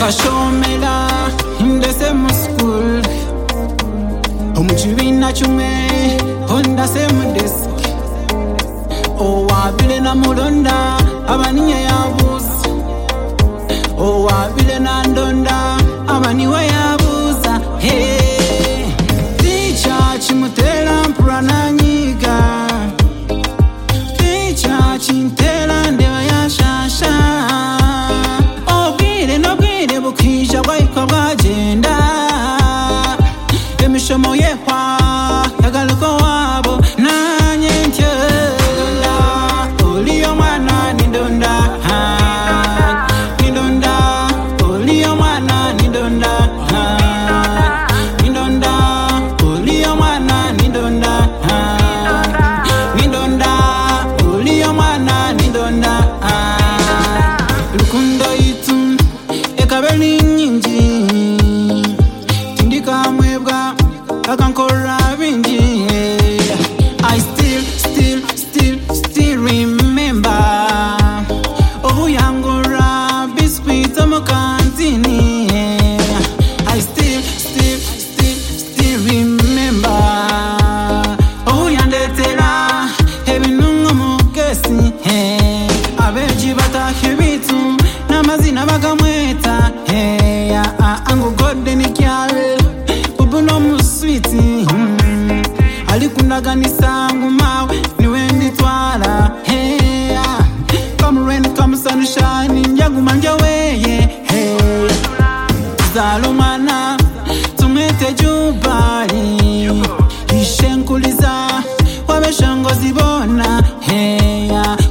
Kashomela in the same school. Umchibina chume on the same desk. Oh, wabile na mulonda abaniye yabuza. Oh, wabile na ndonda abaniwe yabuza. Hey, teacher chimutela mpurana nyiga. Teacher chintela ndewa ya shasha. Obire no bwire bukija bwaiko bwagenda. Emishomo yehwa yagaluko wabo nanye ntyela. Oliyo mwana nindonda. Nindonda. Oliyo mwana nindonda. Nindonda. Oliyo mwana nindonda. Nindonda. Oliyo mwana nindonda. Lukundo itu ekabeli nyingi. Tindika mwebwa akankora bingi. I still remember. Obuyangora biscuit omukantini. I still remember. Obuyandetera ebinungo mugesi. Abeji bataka ebitu n'amazina bagamweta. Angu golden kyale bubuno muswiti. Alikundaganisa ngumawe niwe nditwala. Come rain come sunshine njaguma njaweye. Zalumana tumete jubali. Ishenkuliza wabeshango zibona.